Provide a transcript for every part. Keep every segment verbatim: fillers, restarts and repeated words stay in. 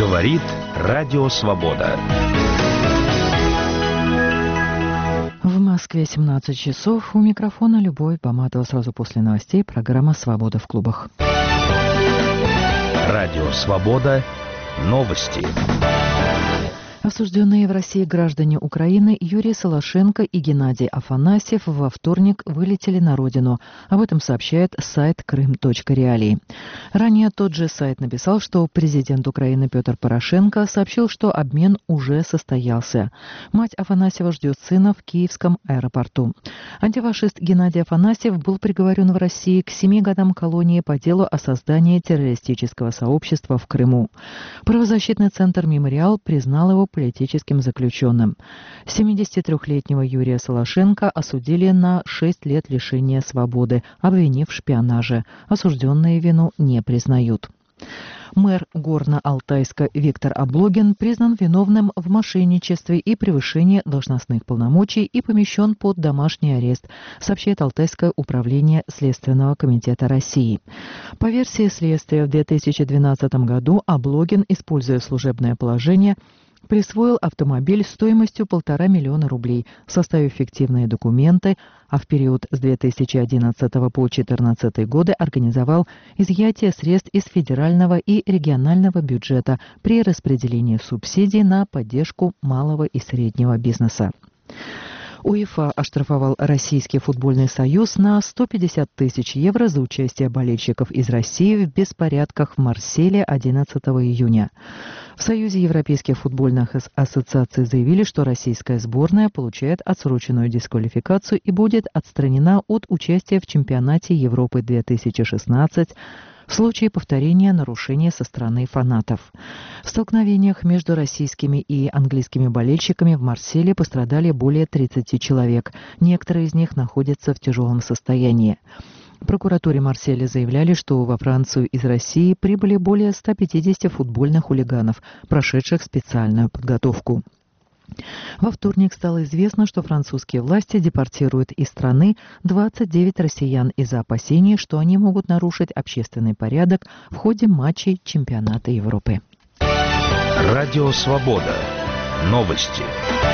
Говорит Радио Свобода. В Москве семнадцать часов. У микрофона Любовь Баматова. Сразу после новостей программа «Свобода в клубах». Радио Свобода. Новости. Осужденные в России граждане Украины Юрий Солошенко и Геннадий Афанасьев во вторник вылетели на родину. Об этом сообщает сайт крым точка реалии. Ранее тот же сайт написал, что президент Украины Петр Порошенко сообщил, что обмен уже состоялся. Мать Афанасьева ждет сына в Киевском аэропорту. Антифашист Геннадий Афанасьев был приговорен в России к семи годам колонии по делу о создании террористического сообщества в Крыму. Правозащитный центр «Мемориал» признал его политическим заключенным. семидесятитрёхлетнего Юрия Солошенко осудили на шесть лет лишения свободы, обвинив в шпионаже. Осужденные вину не признают. Мэр Горно-Алтайска Виктор Облогин признан виновным в мошенничестве и превышении должностных полномочий и помещен под домашний арест, сообщает Алтайское управление Следственного комитета России. По версии следствия, в две тысячи двенадцатом году Облогин, используя служебное положение, присвоил автомобиль стоимостью полтора миллиона рублей, составив фиктивные документы, а в период с две тысячи одиннадцатого по две тысячи четырнадцатый годы организовал изъятие средств из федерального и регионального бюджета при распределении субсидий на поддержку малого и среднего бизнеса. УЕФА оштрафовал Российский футбольный союз на сто пятьдесят тысяч евро за участие болельщиков из России в беспорядках в Марселе одиннадцатого июня. В Союзе европейских футбольных ассоциаций заявили, что российская сборная получает отсроченную дисквалификацию и будет отстранена от участия в чемпионате Европы две тысячи шестнадцать в случае повторения нарушений со стороны фанатов. В столкновениях между российскими и английскими болельщиками в Марселе пострадали более тридцати человек. Некоторые из них находятся в тяжелом состоянии. В прокуратуре Марселя заявляли, что во Францию из России прибыли более ста пятидесяти футбольных хулиганов, прошедших специальную подготовку. Во вторник стало известно, что французские власти депортируют из страны двадцать девять россиян из-за опасений, что они могут нарушить общественный порядок в ходе матчей чемпионата Европы. Радио Свобода. Новости.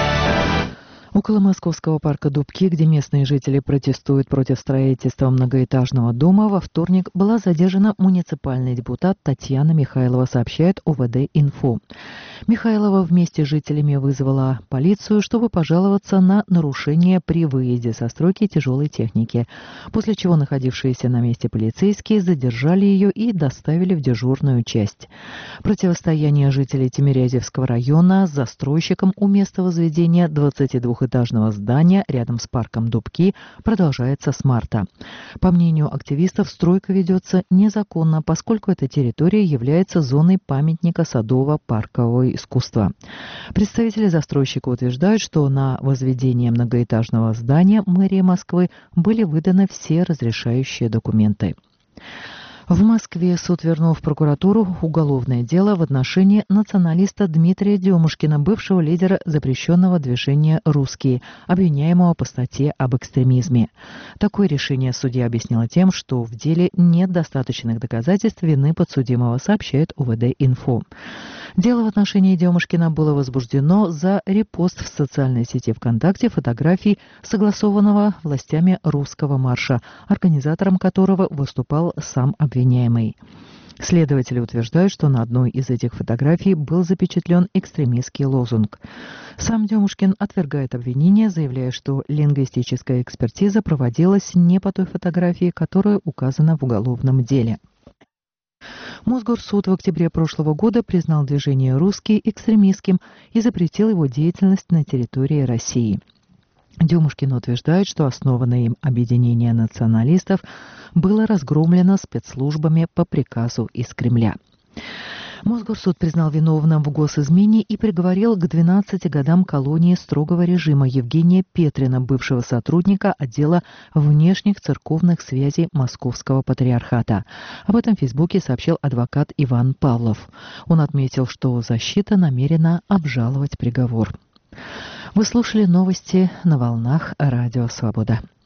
Около московского парка Дубки, где местные жители протестуют против строительства многоэтажного дома, во вторник была задержана муниципальный депутат Татьяна Михайлова, сообщает ОВД-Инфо. Михайлова вместе с жителями вызвала полицию, чтобы пожаловаться на нарушение при выезде со стройки тяжелой техники, после чего находившиеся на месте полицейские задержали ее и доставили в дежурную часть. Противостояние жителей Тимирязевского района с застройщиком у места возведения двадцатидвухэтажного этажного здания рядом с парком Дубки продолжается с марта. По мнению активистов, стройка ведется незаконно, поскольку эта территория является зоной памятника садово-паркового искусства. Представители застройщика утверждают, что на возведение многоэтажного здания мэрии Москвы были выданы все разрешающие документы. В Москве суд вернул в прокуратуру уголовное дело в отношении националиста Дмитрия Демушкина, бывшего лидера запрещенного движения «Русские», обвиняемого по статье об экстремизме. Такое решение судья объяснила тем, что в деле нет достаточных доказательств вины подсудимого, сообщает ОВД-Инфо. Дело в отношении Демушкина было возбуждено за репост в социальной сети ВКонтакте фотографий согласованного властями русского марша, организатором которого выступал сам обвиняемый. Следователи утверждают, что на одной из этих фотографий был запечатлен экстремистский лозунг. Сам Демушкин отвергает обвинение, заявляя, что лингвистическая экспертиза проводилась не по той фотографии, которая указана в уголовном деле. Мосгорсуд в октябре прошлого года признал движение «Русские» экстремистским и запретил его деятельность на территории России. Демушкин утверждает, что основанное им объединение националистов было разгромлено спецслужбами по приказу из Кремля. Мосгорсуд признал виновным в госизмене и приговорил к двенадцати годам колонии строгого режима Евгения Петрина, бывшего сотрудника отдела внешних церковных связей Московского патриархата. Об этом в Фейсбуке сообщил адвокат Иван Павлов. Он отметил, что защита намерена обжаловать приговор. Вы слушали новости на волнах Радио Свобода.